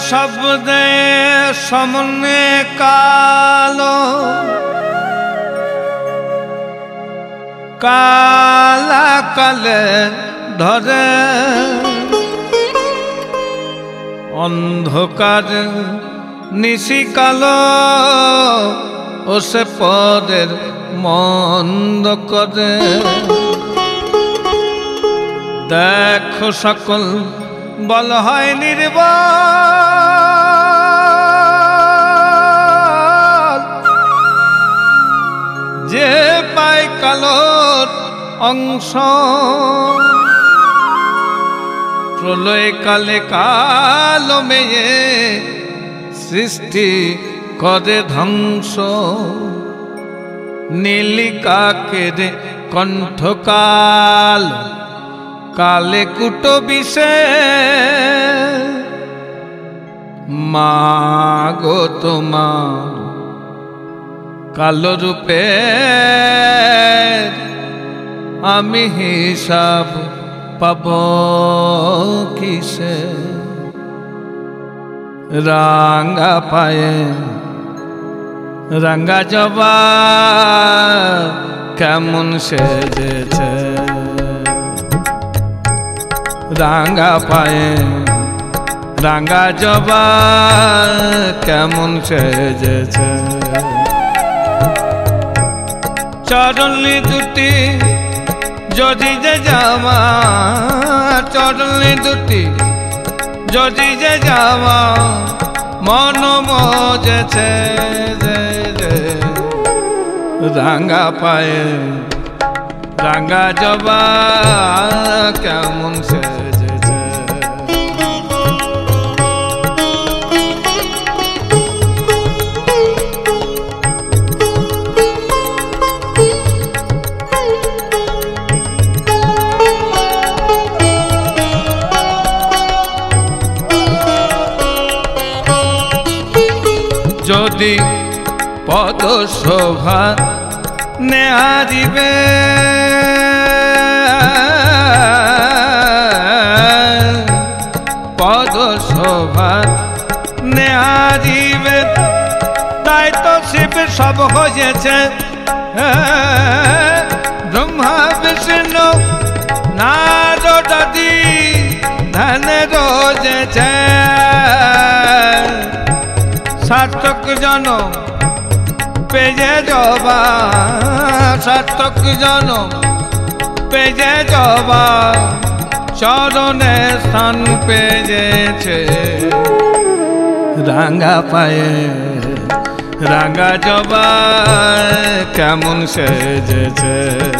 শব্দে সমনে কালো কালা কালে ধরে অন্ধকার নিশি কালো ও সে পদের মন্দ করে দেখো সকল বল হয় নির্বল যে পায় কালোর অংশ প্রলয় কালে কালো মেয়ে সৃষ্টি করে ধ্বংস নীলিকাকের কণ্ঠকাল কালে কুটো বিষে মাগো তোমার কালো রূপে আমি হিসাব পাব কিসে রাঙ্গা পায়ে রাঙ্গা জবা কেমন সেজেছে রাঙ্গা পায়ে রাঙ্গা জবা কেমন সেজেছে চরণে দুটি যদি যে জামা চরণে দুটি যদি যে জামা মন মজেছে রাঙ্গা পায়ে রাঙ্গা জবা কেমন সেজেছে যদি পদ শোভা নেহারিবে পদ শোভা নেহারিবে তাই তো শিব সব হয়েছে ব্রহ্মা বিষ্ণু নারদাদি ধ্যানে রোজেছে সার্থক জনম পেজে জবা সার্থক জনম পেজে জবা চরণে স্থান পেয়েছে রাঙ্গা পায়ে রাঙ্গা জবা কেমন সেজেছে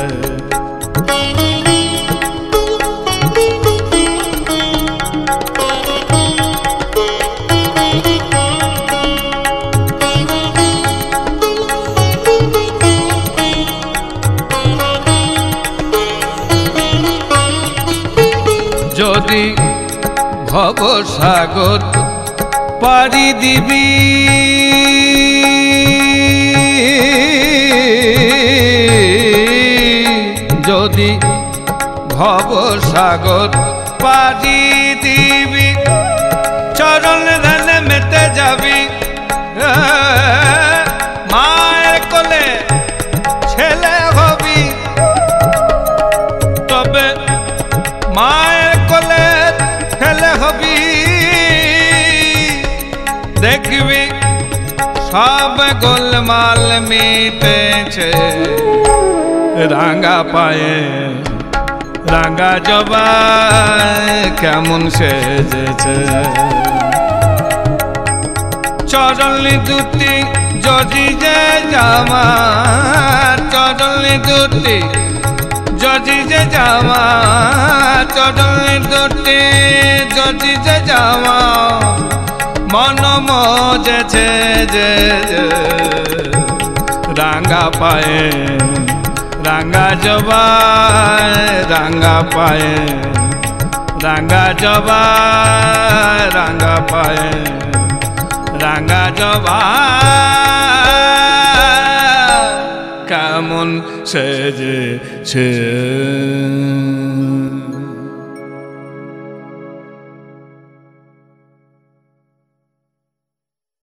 যদি ভব সাগর পারি দিবি যদি ভব সাগর পারি দিবি চরণ ধ্যানে মেতে যাবি মায়ের কোলে ছেলে হবি তবে মায়ের কোলে ছেলে হবি দেখবি সব গোলমাল মিটেছে রাঙ্গা পায়ে রাঙ্গা জবা কেমন সেজেছে চরণে দুটি যদি যে জামা চরণে দুটি যদি যে জামা চরণে দুটি যদি যে জামা মন মজেছে যে রাঙ্গা পায়ে রাঙ্গা জবা রাঙ্গা পায়ে রাঙ্গা জবা রাঙ্গা পায়ে রাঙ্গা জবা কেমন সেজেছে